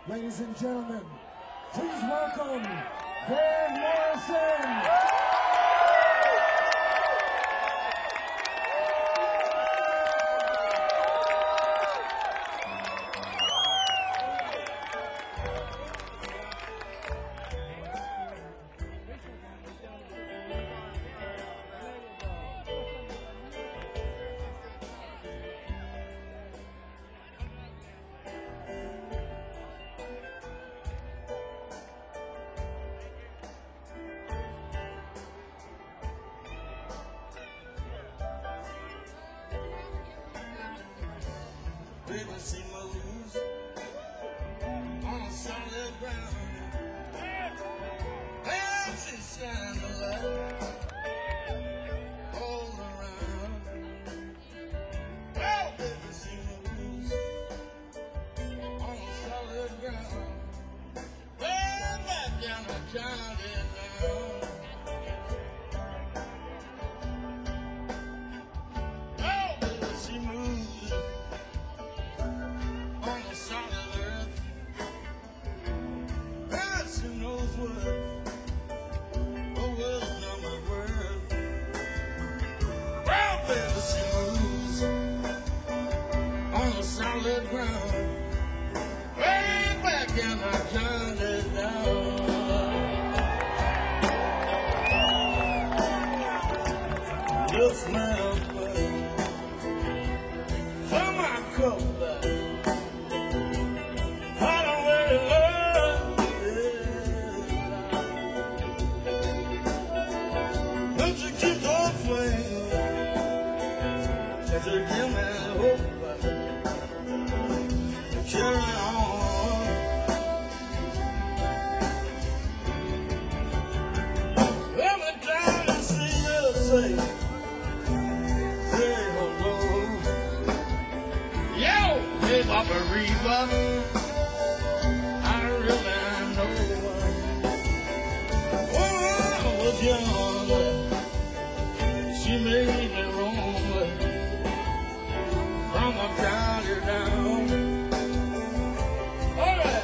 Ladies and gentlemen, please welcome Van Morrison. Baby, she moves on solid ground. And she shines a light all around. Oh, baby, she moves on solid ground. Way back down the county now. Oh, baby, she moves on the solid earth. And she knows what wisdom is worth. Well, baby, she moves on the solid ground. Way back in the county down. Just smell from my cup. I don't really love it. Don't you keep those flames that you give me hope. Carry on. Every time I see you say hello. Yo, hey, Papa Reba. I really know when I was young, she made me wrong from a county down. All right.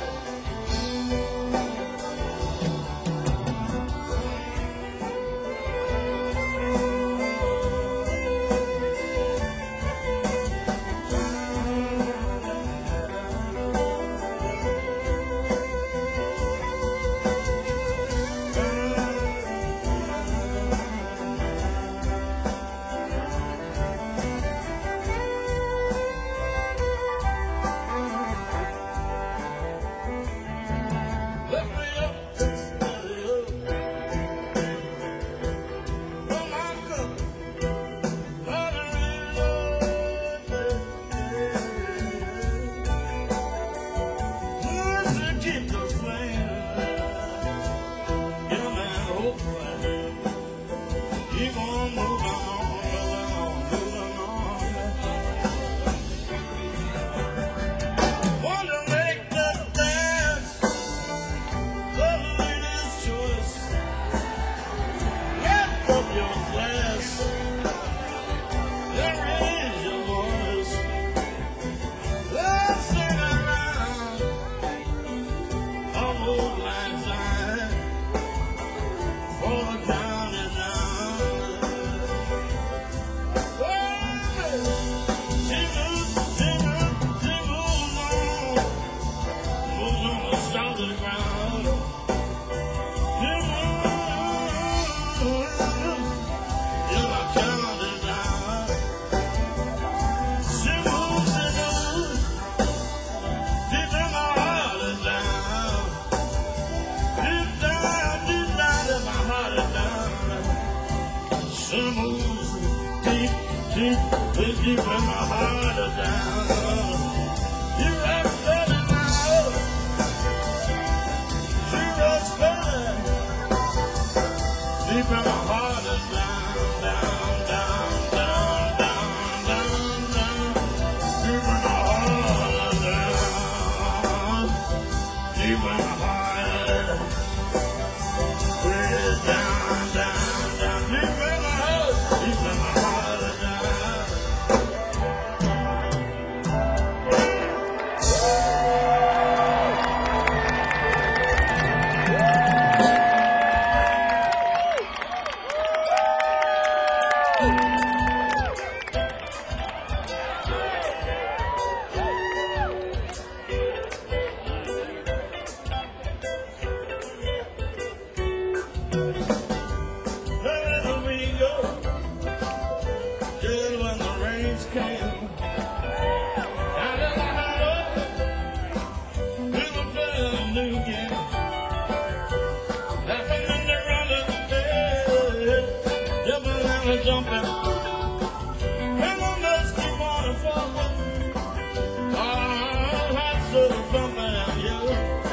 jumping, and the nuts keep on falling. All hearts are bumping, and you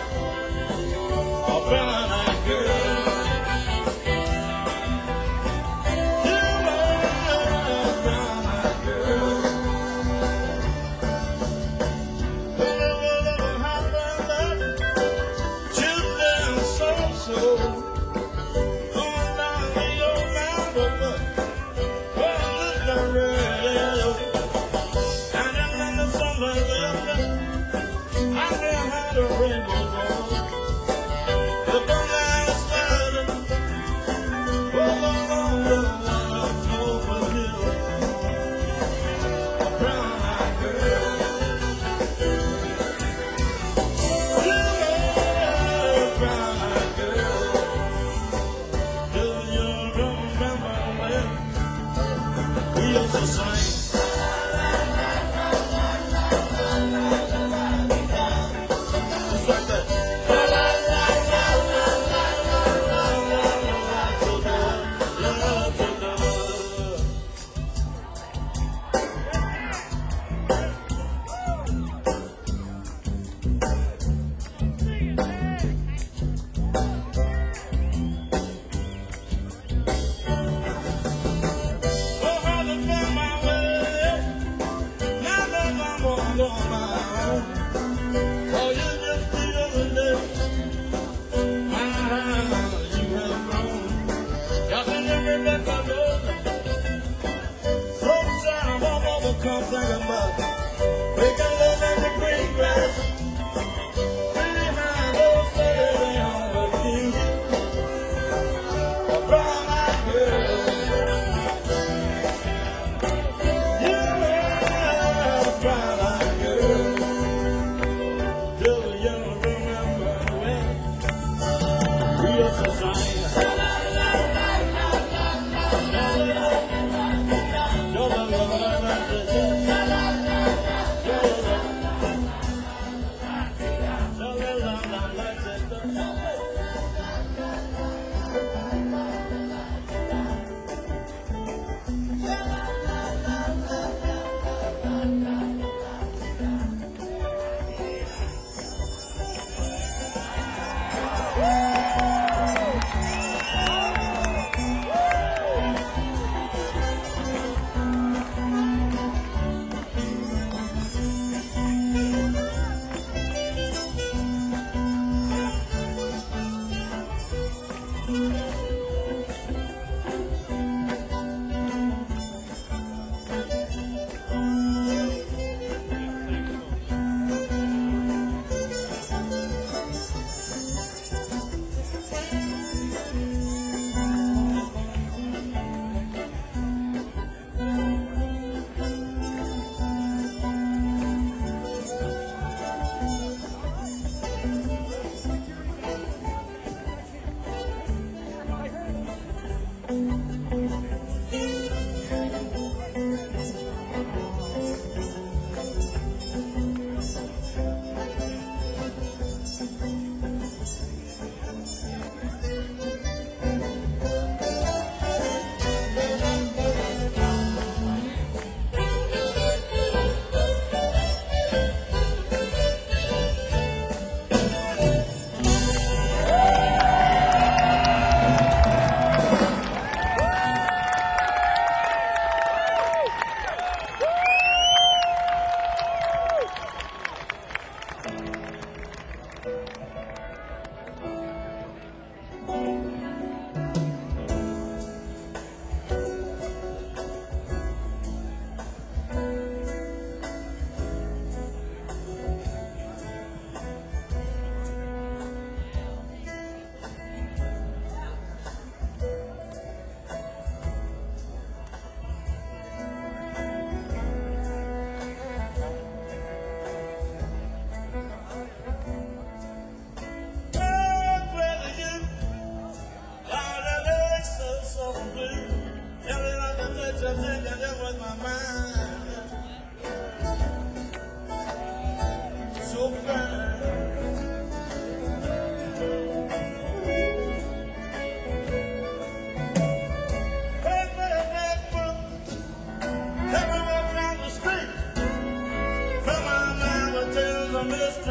are brown-eyed girl.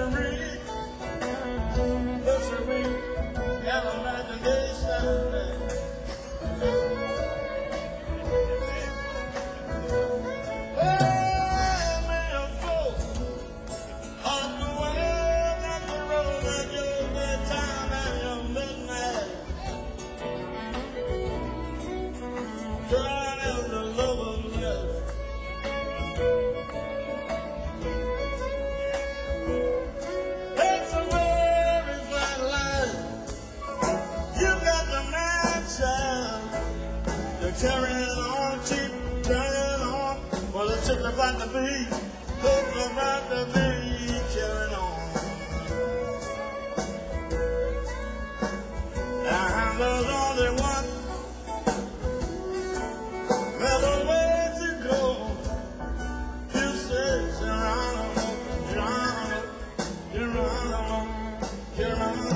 Carrying on, keep carrying on. Well, it's just about to be, it's about to be carrying on. And there's only one better way to go. You say, Geronimo, Geronimo, Geronimo, Geronimo.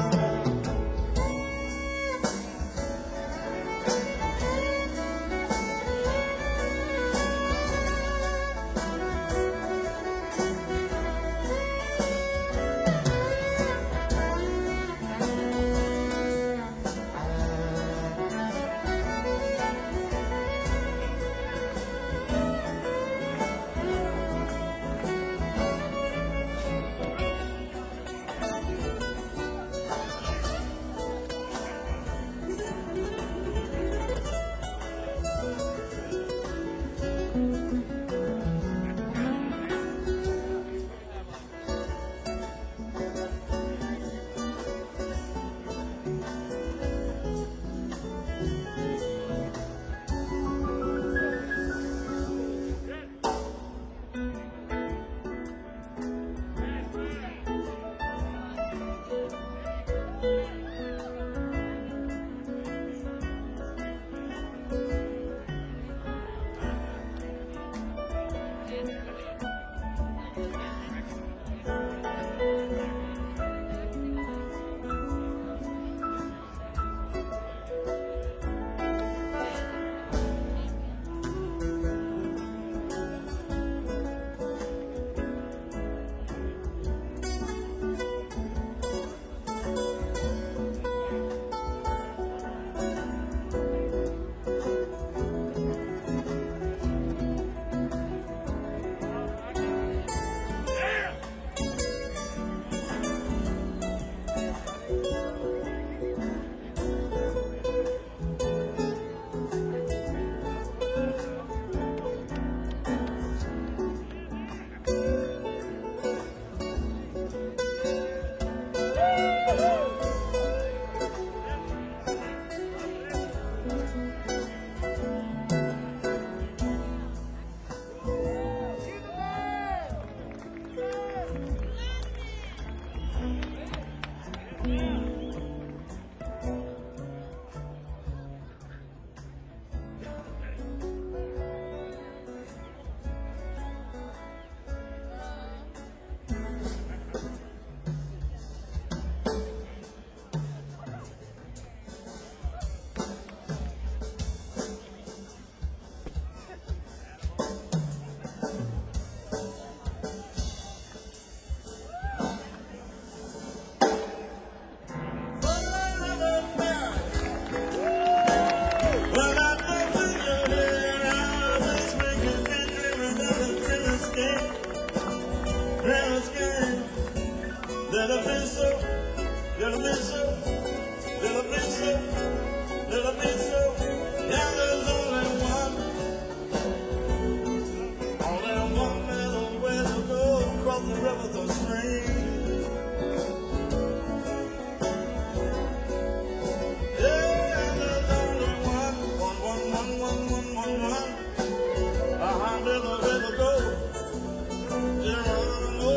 Little bit so, little bit so, little bit so, little bit so. Now there's only one little way to go across the river, the stream. Yeah, there's only one. Little way to go. Geronimo.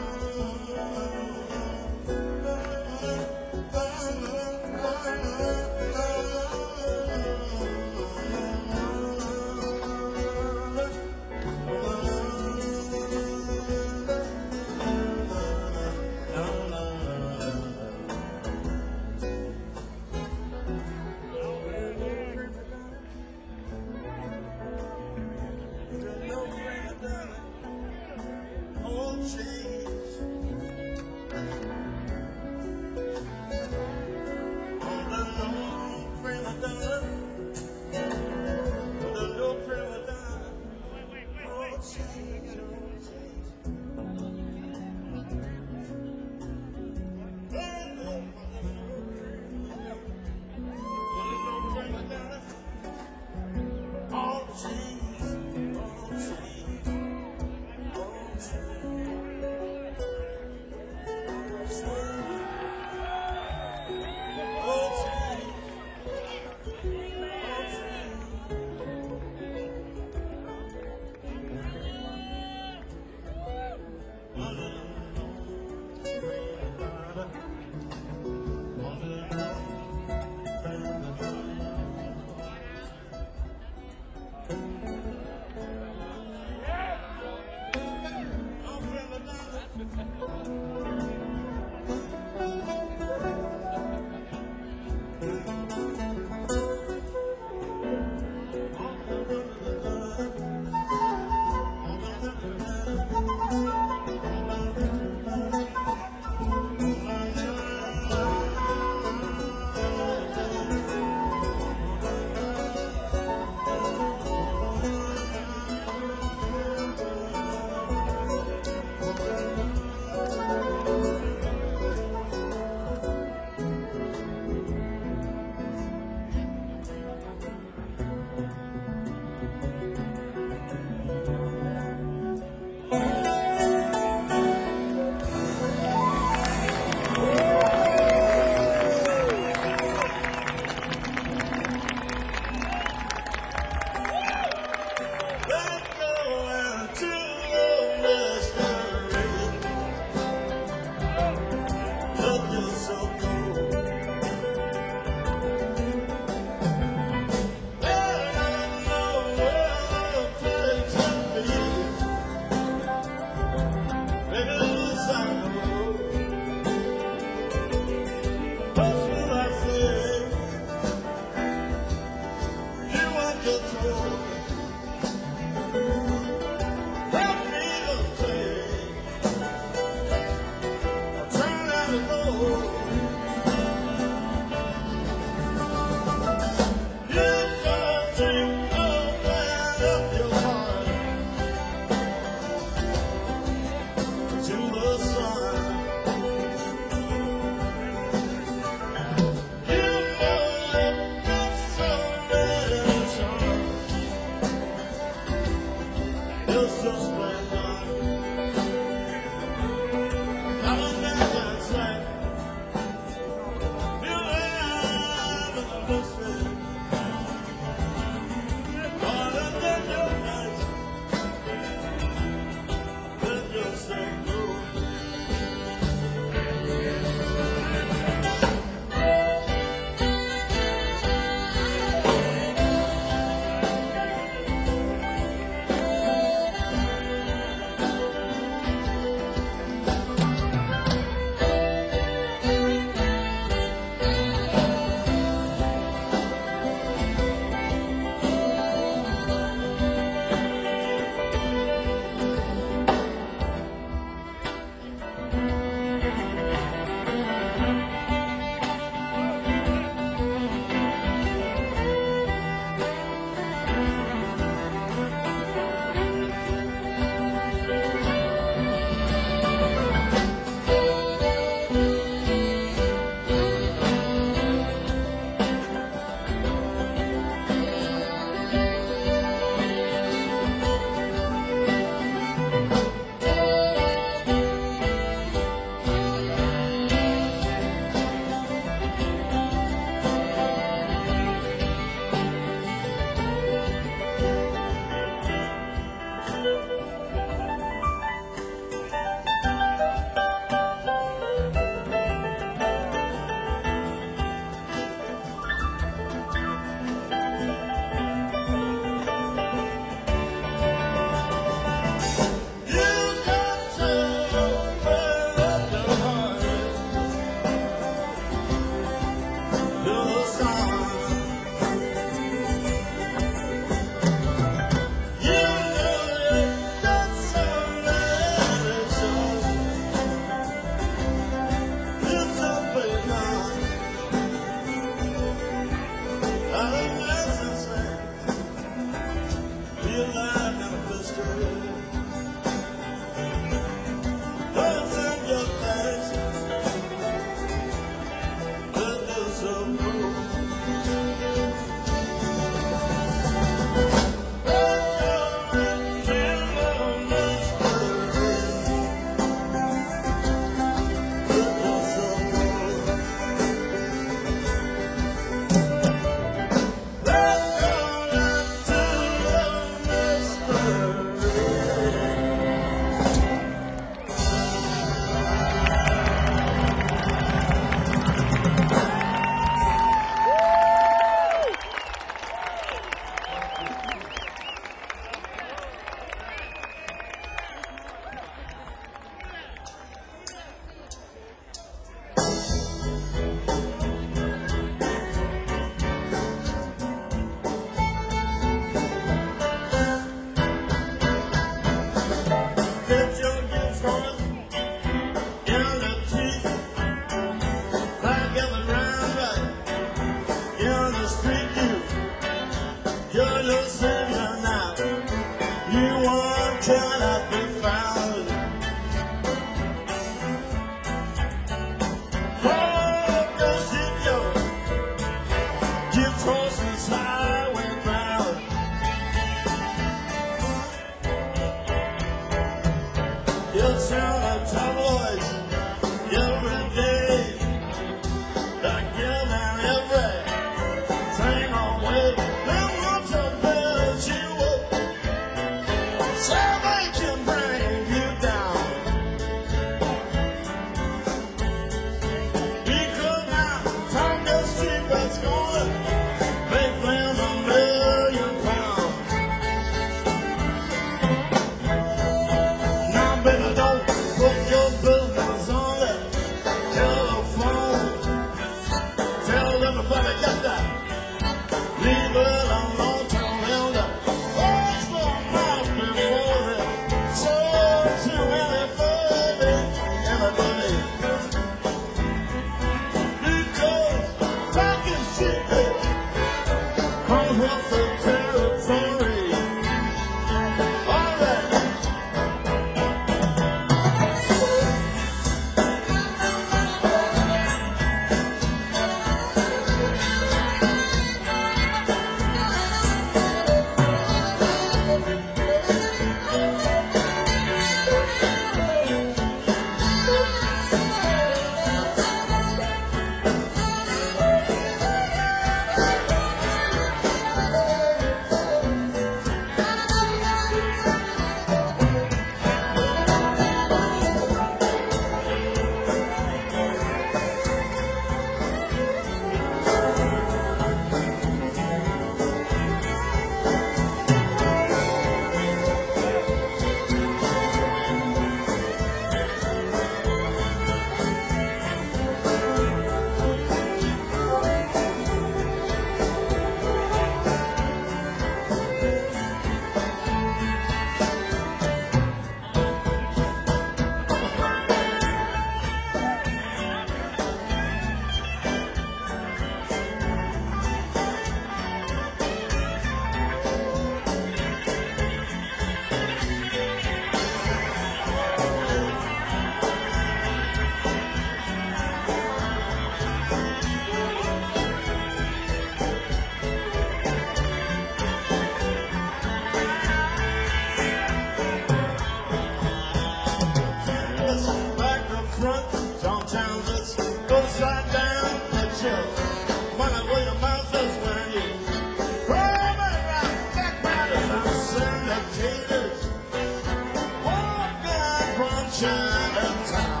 front, sometimes it's go side down the chest. When I wear your mouth is when you roll around, backbiters and syndicators, walking from Chinatown.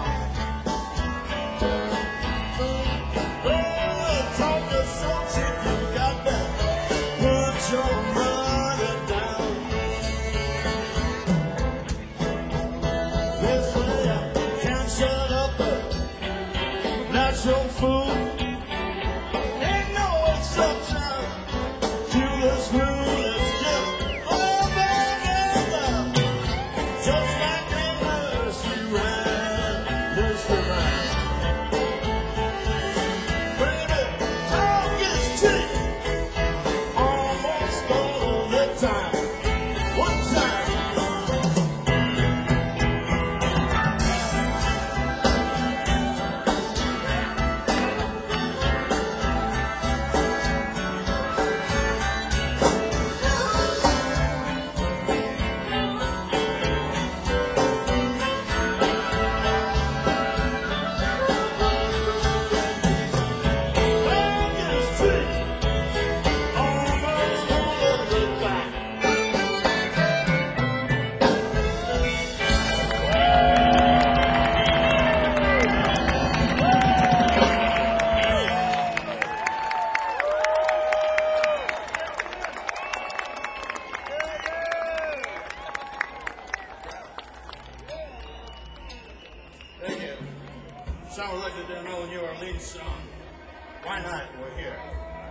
Oh, talk is so cheap, you got that. Put your money down. They say I can't shut up, but that's your fool. Ain't no exception to this rule. It's just over and over. Just like a nursery rhyme, nursery rhyme. Baby, talk is cheap almost all the time. One time. Thank you. Sound like they know New Orleans song. Why not? We're here.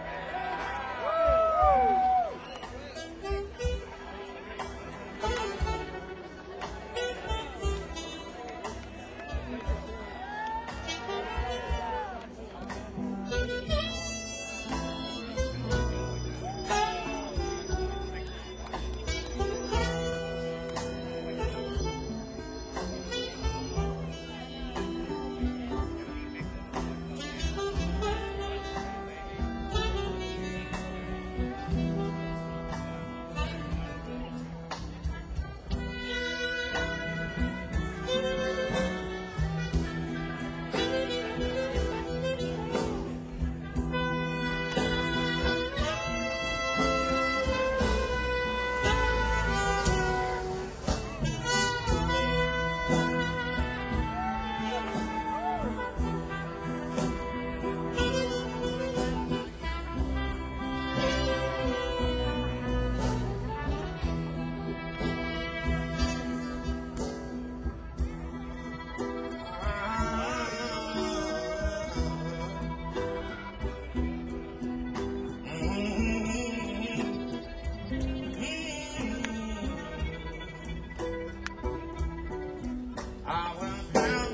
I went down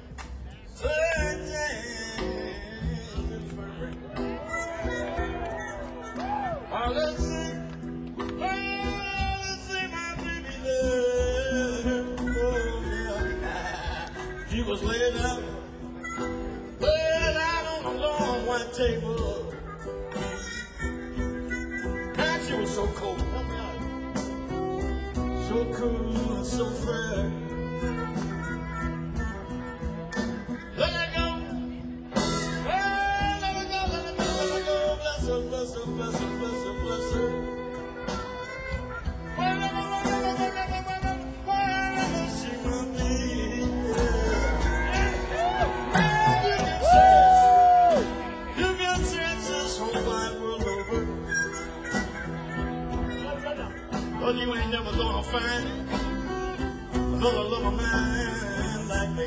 let's see my baby there. Oh, yeah. She was laid out, laid out on a long white table. And she was so cold, help me out. So cool and so fair. Let her go. Let her go, let her go, let her go. Bless her, bless her, bless her, bless her, bless her. Wherever she might be. You got chances whole wide world over. But you ain't never gonna find another lover man like me.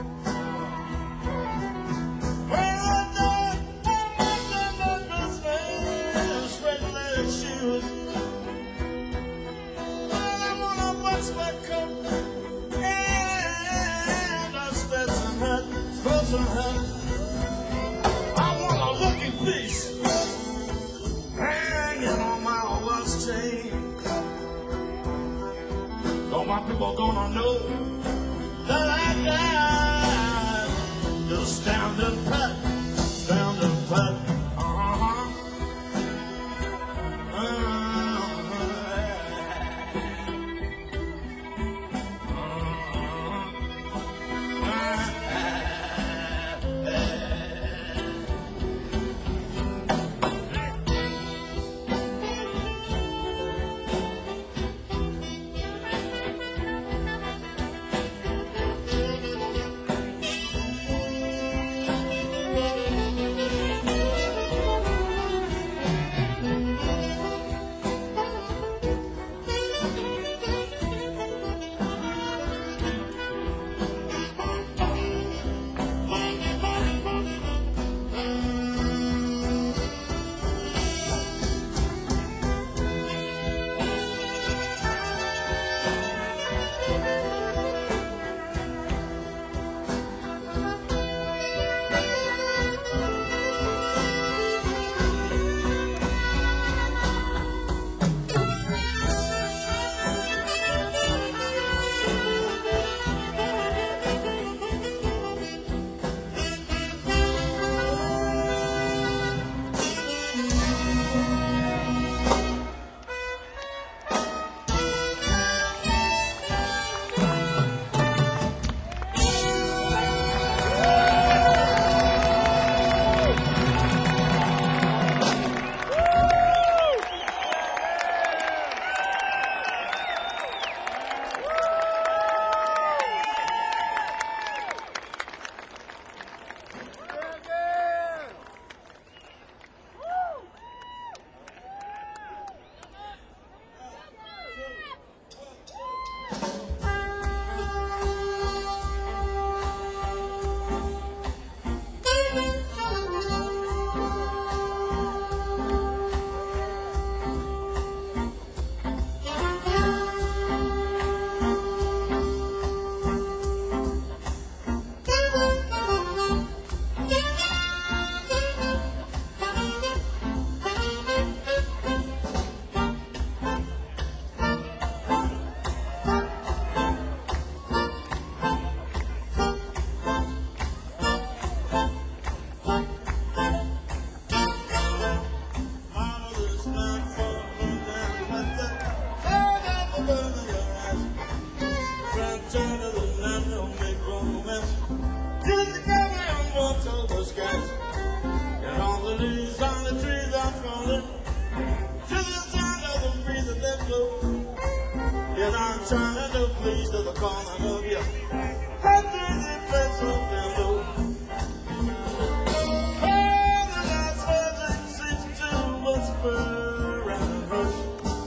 I want a looking piece hanging on my watch chain. All my people gonna know that I got the standing pat, standing pat. October skies, and all the leaves on the trees are falling to the sound of the breeze that they blow. And I'm trying to please to the calling of you. That crazy face of them low. Oh, the last virgin seems to whisper and hush.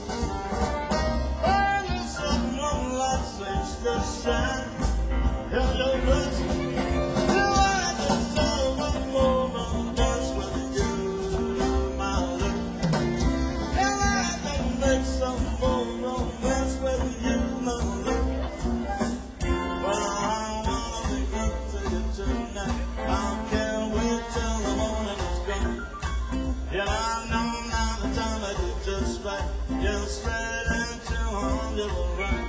Oh, the sun moonlight seems to shine. Hello, bus. You are just over more on dance with you, my love. And I can make some more romance with you, my love. But I wanna be good to you tonight. I can't wait till the morning is gone. Yeah, I know now the time I did just right. Yeah, straight into home you will run.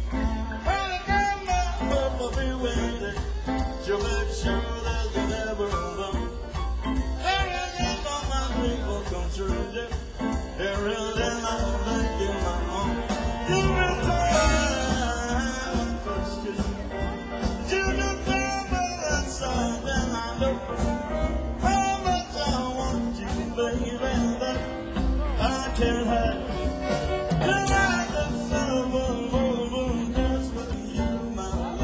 I'll be waiting to make sure that you never alone. Everything on my dream will come true, yeah. Everything I'll make you my own. You will time first kiss. You remember that song, and I know how much I want you, baby, that I can't hide. You like the summer moon dance with you, my love.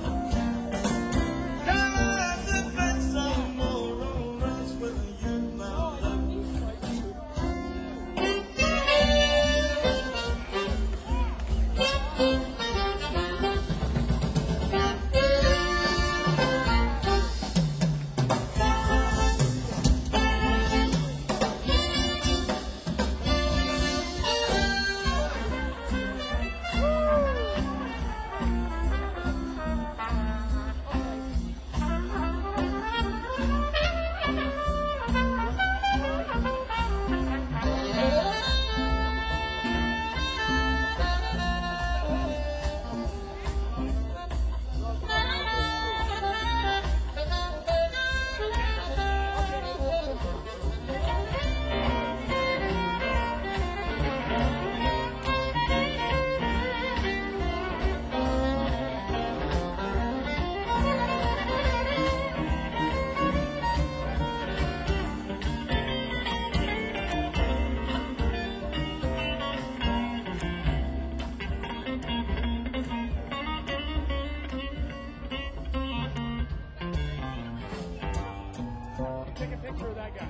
Take a picture of that guy.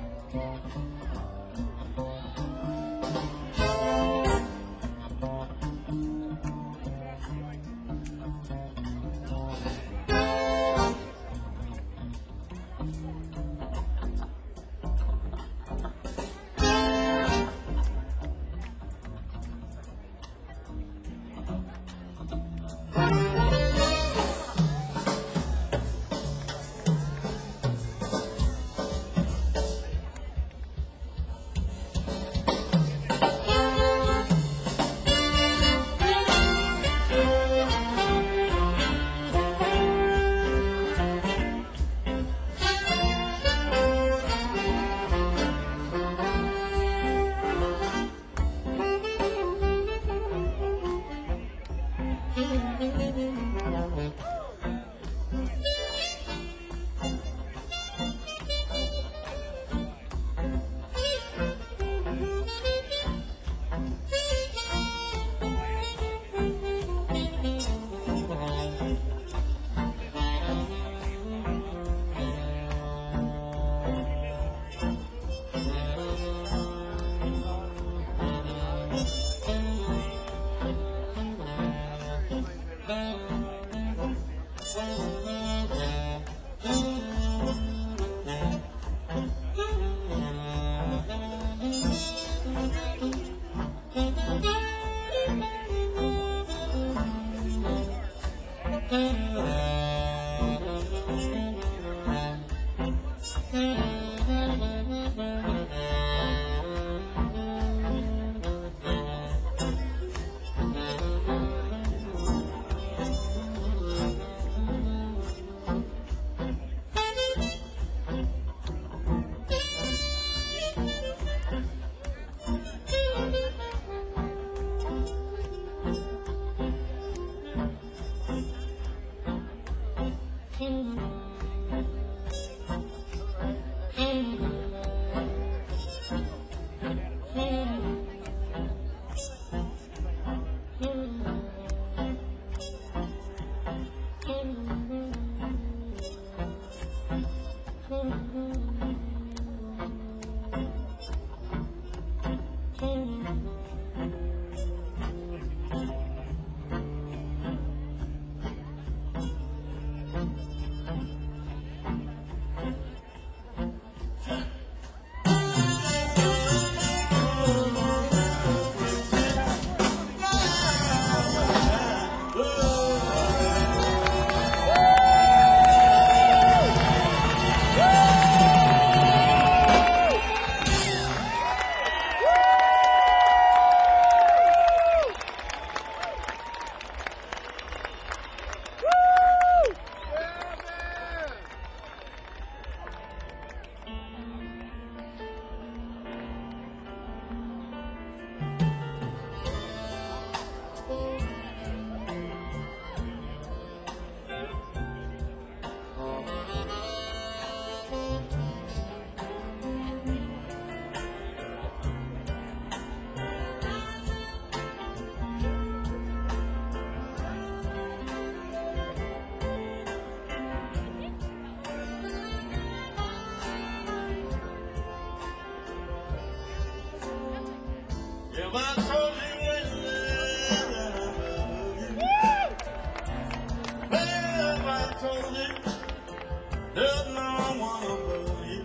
There's no one above you.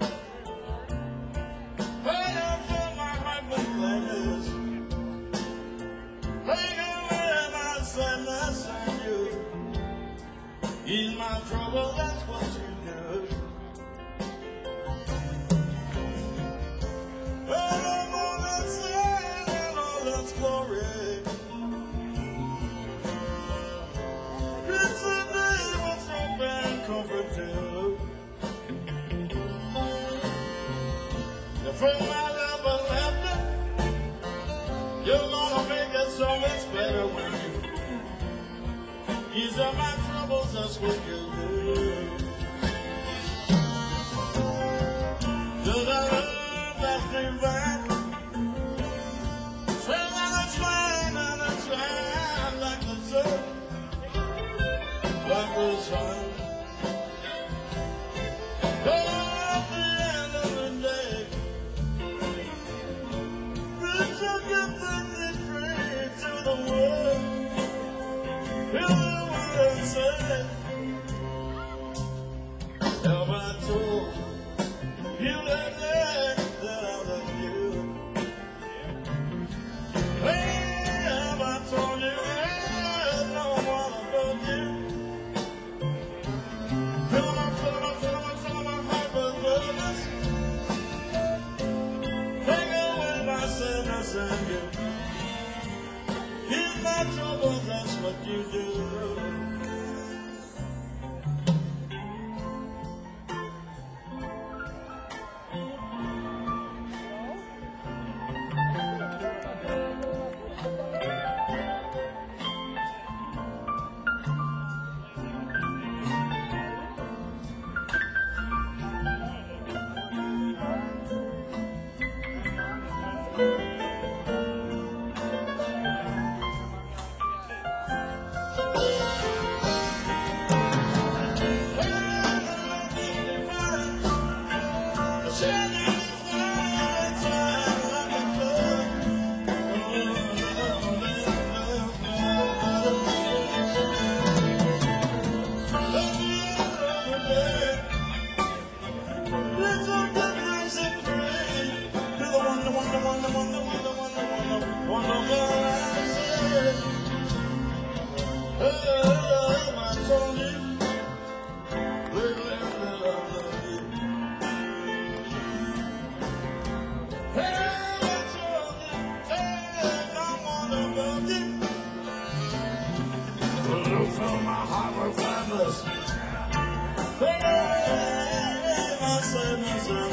When I fill my heart with gladness, take away my sadness and you ease my trouble, that's what you do. Well, I'm all that's sad and all that's glory. It's a day with hope and comfort too. From my love and laughter, you're gonna make it so much better when you ease up my troubles, that's what you do. Does that love that's divine? Swing and it's shine like the sun, like the sun. At the end of the day, to the world, hear the word say, have I told you that I love you? Hey, have I told you there's no one above you? Fill my heart with goodness, take away my sadness and you. In my troubles, that's what you do. Fill my heart with gladness, take away my sadness and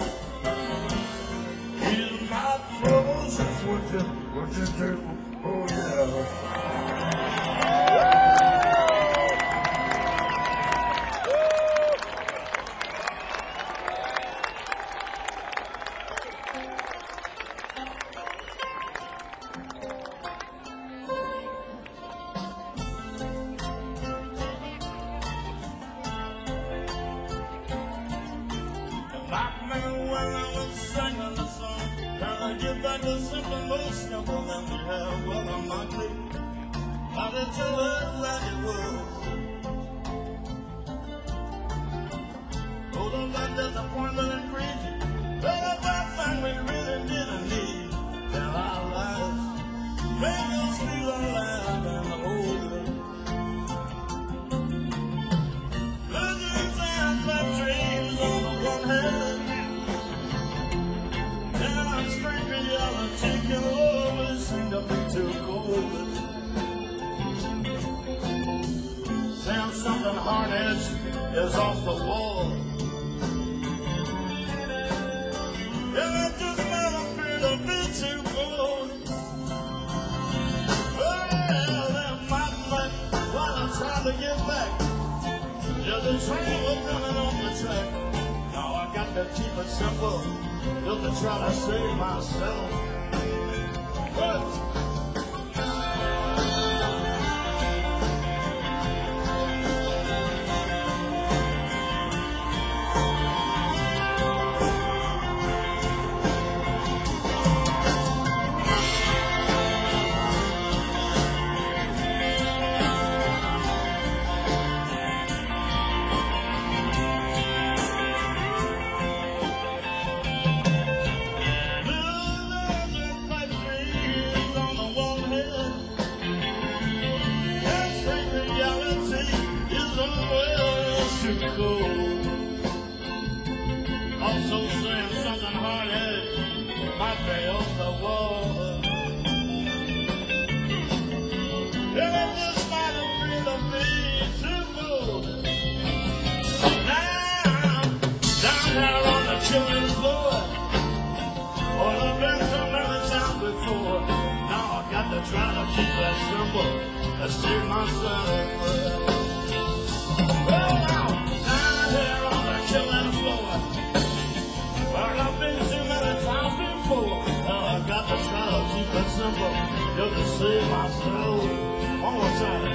ease my troubles, that's what you do, oh yeah. Like me when I was singing the song, trying to get back the simple, most simple that we have. Well, I'm not clear. I did tell her like it was. Hold on, that disappointment and greed. Well, the bad thing we really didn't need in our lives. Make us feel alive and older. Losing time, my dreams on the one hand. Taking over seemed to be too cold. Sounds something hard-edged is off the wall. And it just might appear to be too cold. Well, that might like while I'm trying to get back. Yeah, the train was running on the track. Now I got to keep it simple, just to try to save myself. But try to keep that simple. I save myself. Well, now, down here on the killing floor, where I've been too many times before. I got to try to keep it simple, just to save myself. One more time.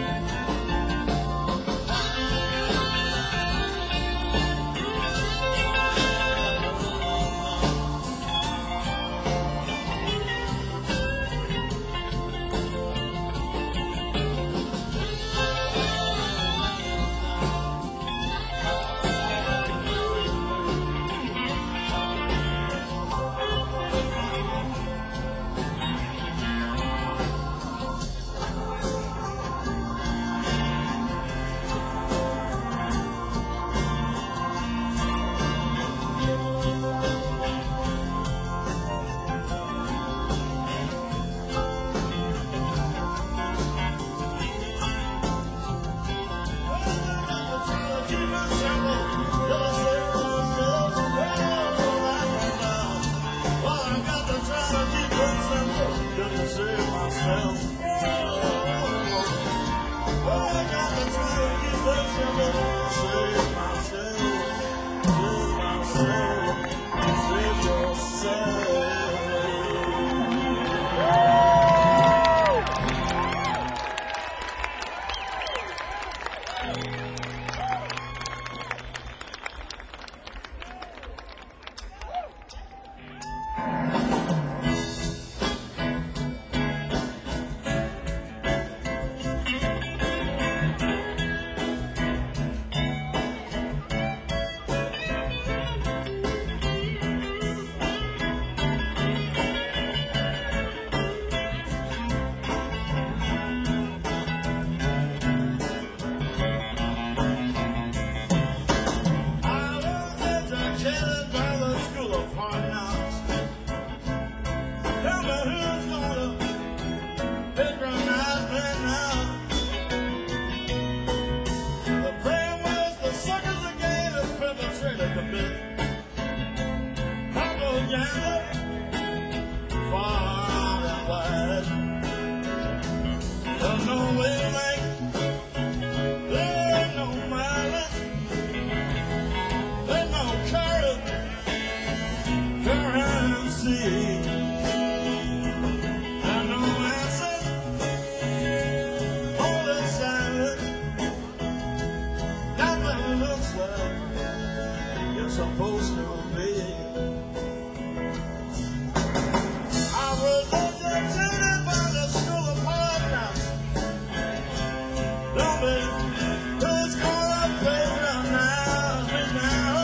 Supposed to be. I was educated by the school of hard knocks. Don't be who's gonna play around now.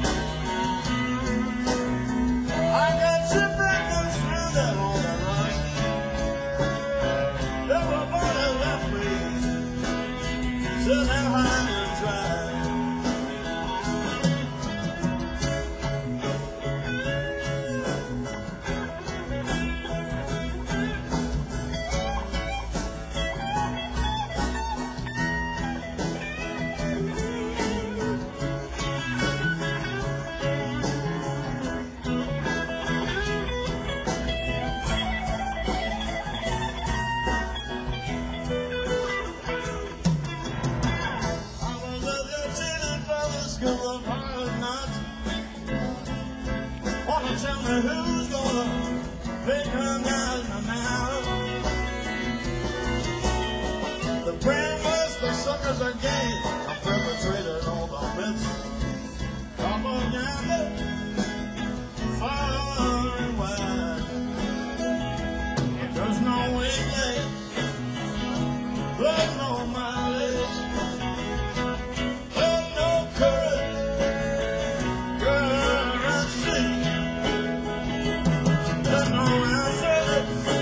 I got shipwrecked and stranded on the rocks. Everybody left me sitting high and dry. Tell me who's gonna recognize me now. The brainless, the suckers are gay. I'm perpetrated on the myths. Propaganda, far and wide. There's no way, there's no mileage, there's no courage. There's no answer.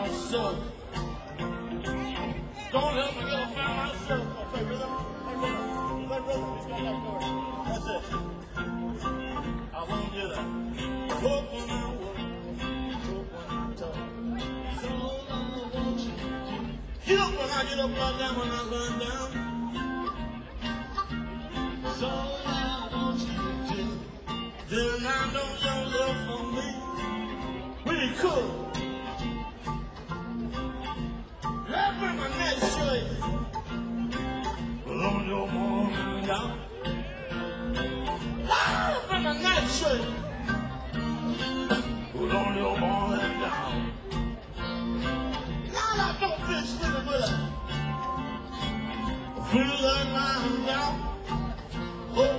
myself. Don't help me get find myself. Okay, rhythm. Hey, rhythm. Hey, rhythm. He's got that chord. That's it. I want you to work when I work when I talk. So I want you to get up when I get up, lie down when I lie down. So I want you to then I know your love for me. Really cool. Let me my neck straight. On your morning down. Let me my neck straight. Put on your morning down. Now I don't feel sleeping with her. Feel that lying down. Oh,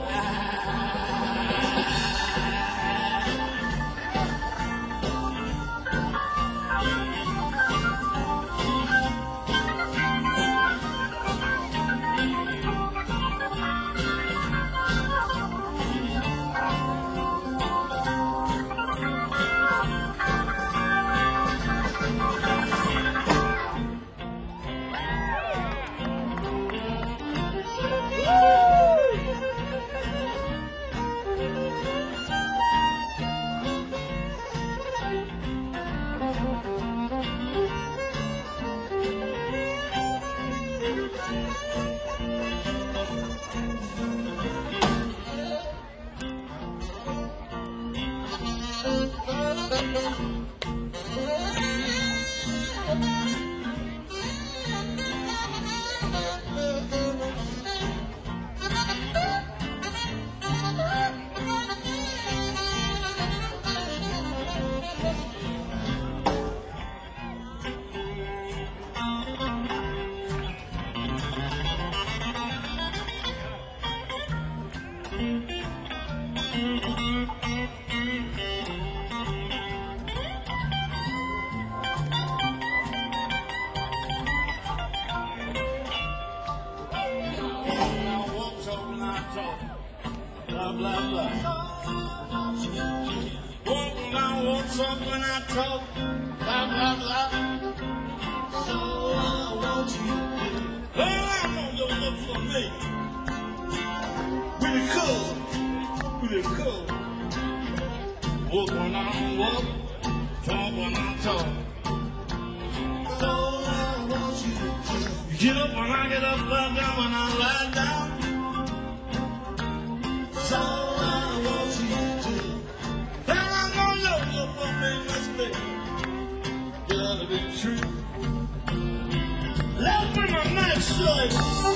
blah, blah, blah. Walk when I walk, talk when I talk, blah, blah, blah. So I want you to well, I know your love for me. Really cool, really cool. Walk when I walk, talk when I talk. So I want you to get up when I get up, lie down when I lie down. So I want you to and I know your love for me must be gotta be true. Let me my night straight.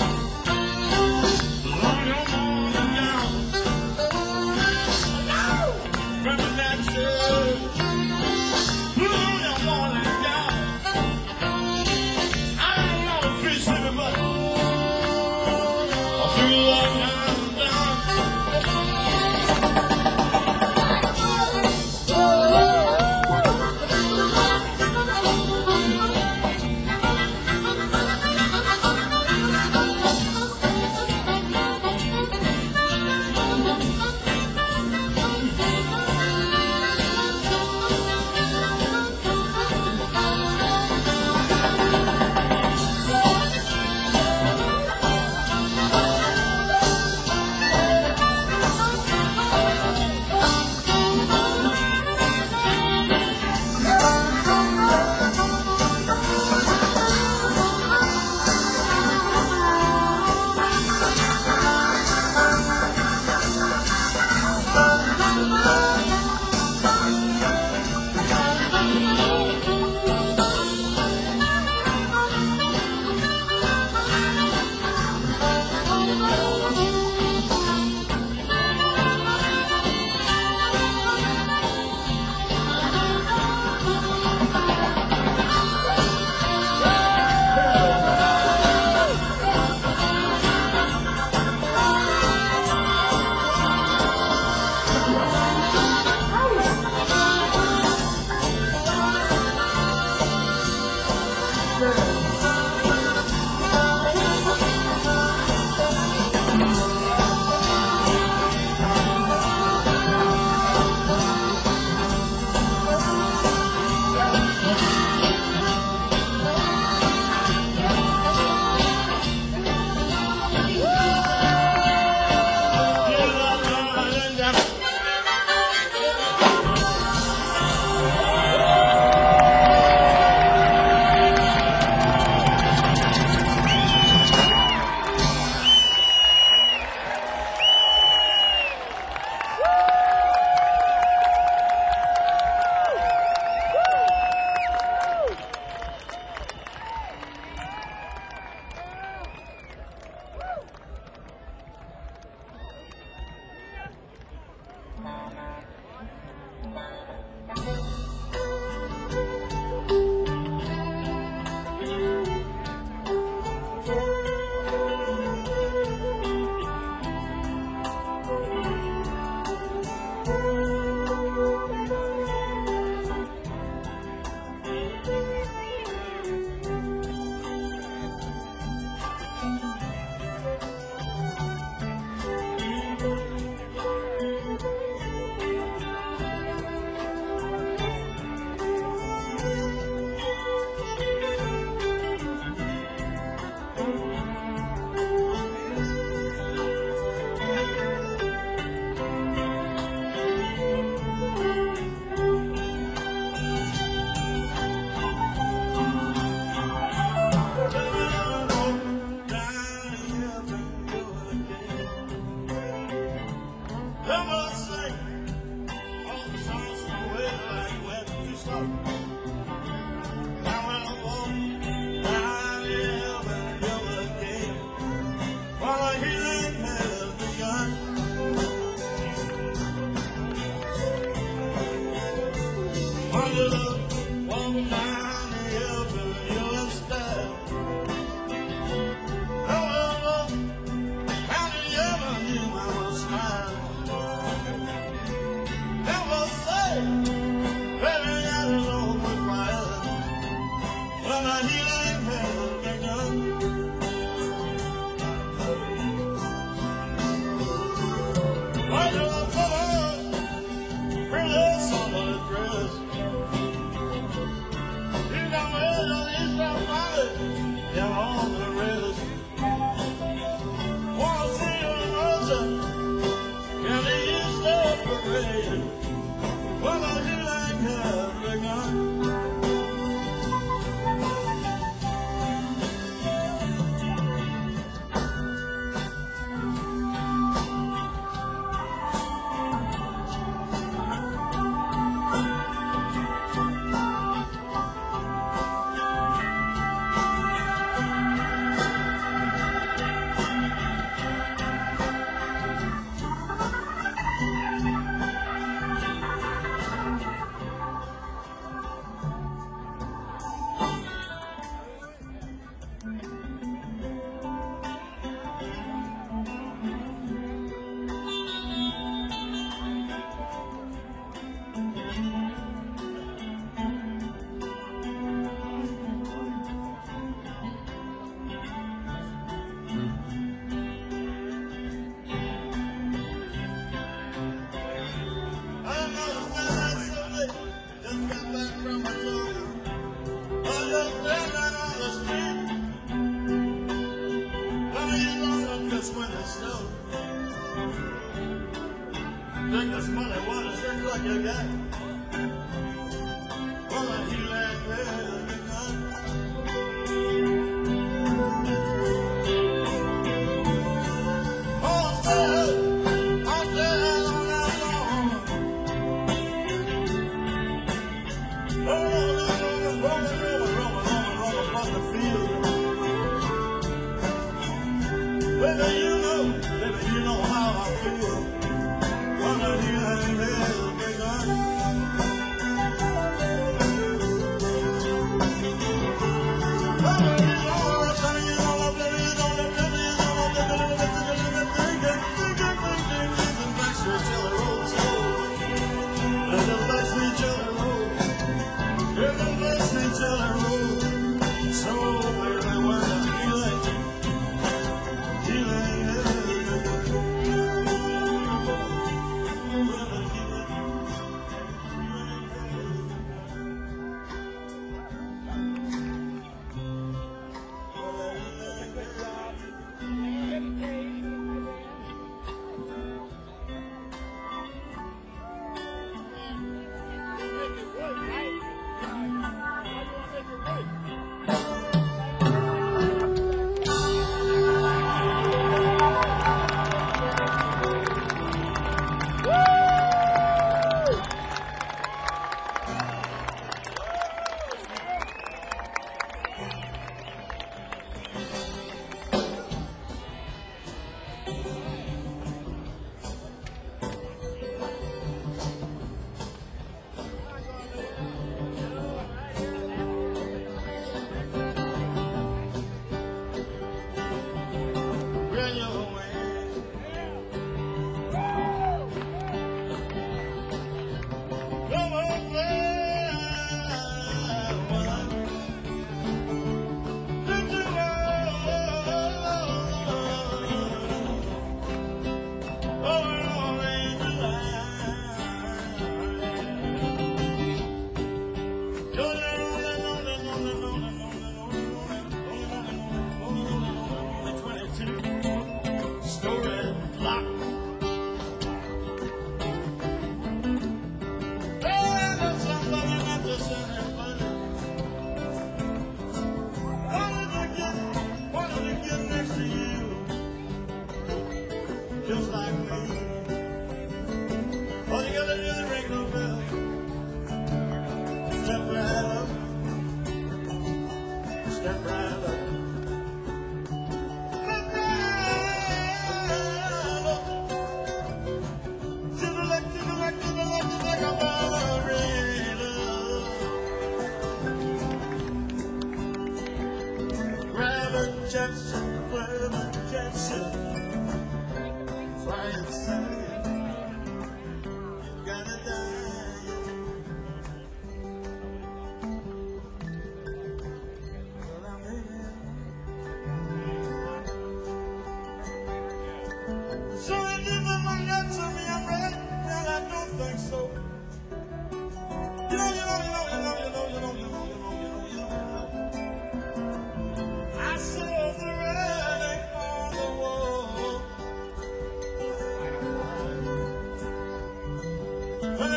On your morning down. From the night straight. On your morning down. I don't know if it's sleeping, but I feel like I'm down. the healing has begun. I know I'm covered, pretty summer dress. You got me on these body, and all the rest. Wanna see you in motion, and it is the parade. Well, the healing has begun.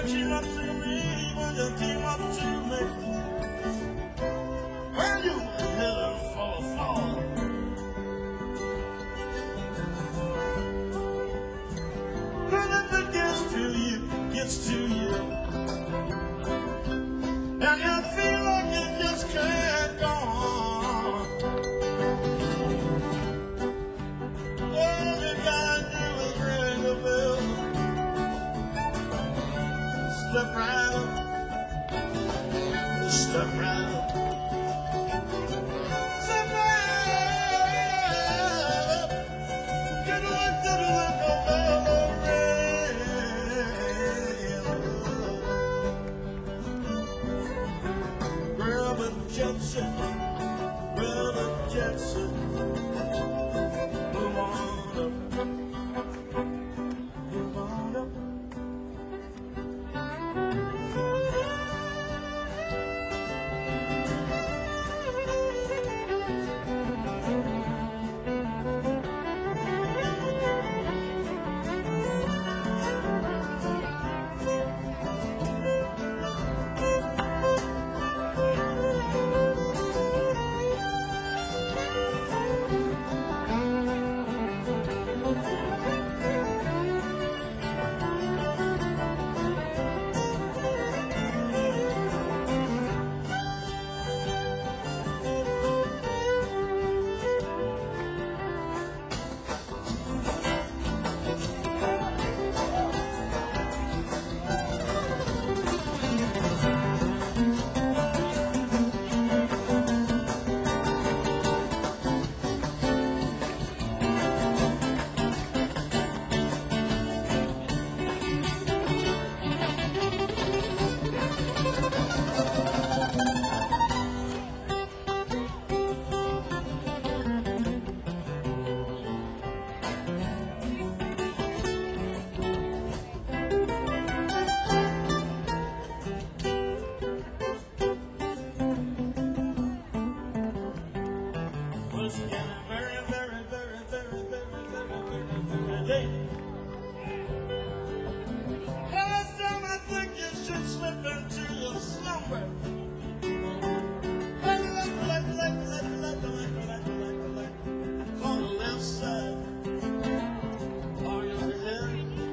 came up to me, when you came up to me, when you were heading for a fall. When it gets to you, and you feel like you just can't go on. All you gotta do is ring the bell. Step right up. Step right up. Step right up. Get a look over the rail. Grab a Jetson. Grab a Jetson. Move on up. Move on up. Was getting very, very, very, very, very, very, very, very late. Last time I think you should slip into your slumber. On the left side of your head.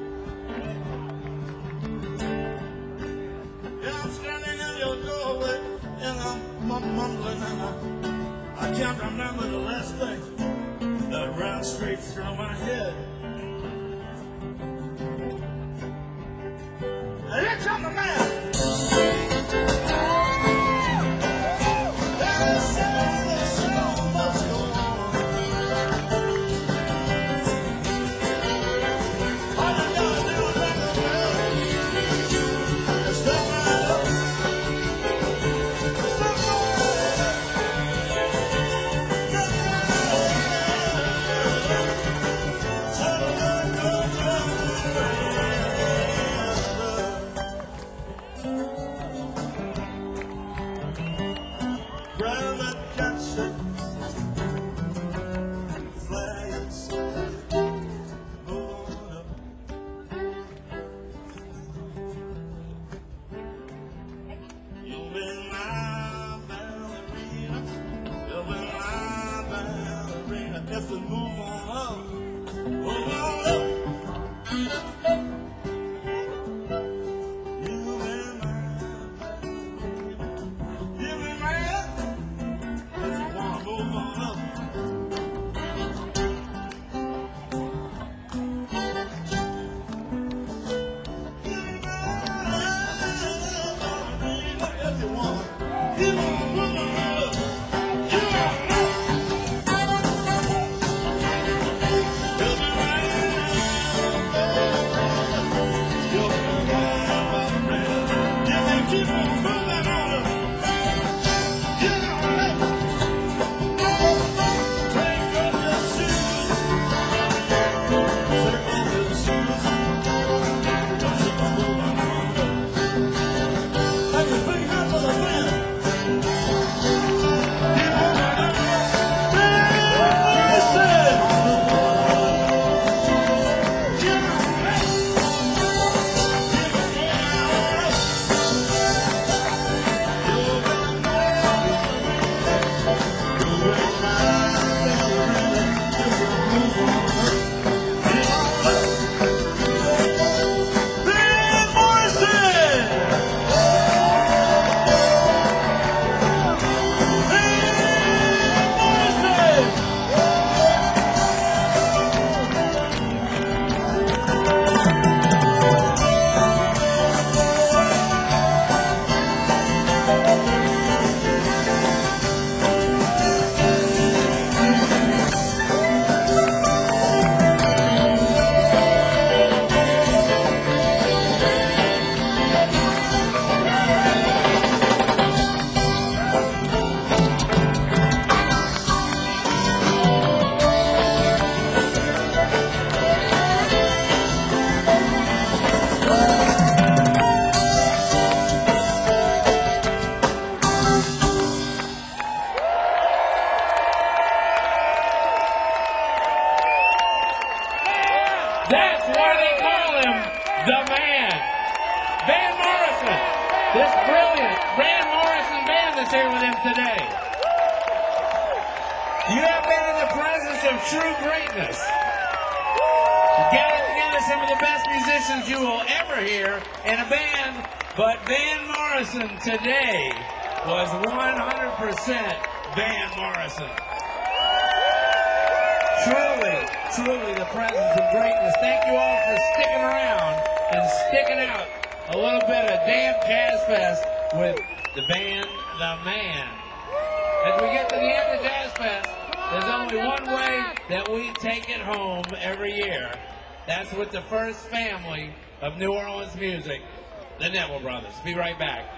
Yeah, I'm standing in your doorway and I'm mumbling and I can't remember the last thing that ran straight through my head. And here comes the man. They say the show must go on. All you gotta do is ring the bell. Step right up. Step right up. If we move on up, move on up. You and I, if you wanna move on up. If you wanna move on up. here with him today. You have been in the presence of true greatness. Gathered together some of the best musicians you will ever hear in a band, but Van Morrison today was 100% Van Morrison. Truly the presence of greatness. Thank you all for sticking around and sticking out a little bit of damn Jazz Fest with the Van the Man. As we get to the end of Jazz Fest, there's only one way that we take it home every year. That's with the first family of New Orleans music, the Neville Brothers. Be right back.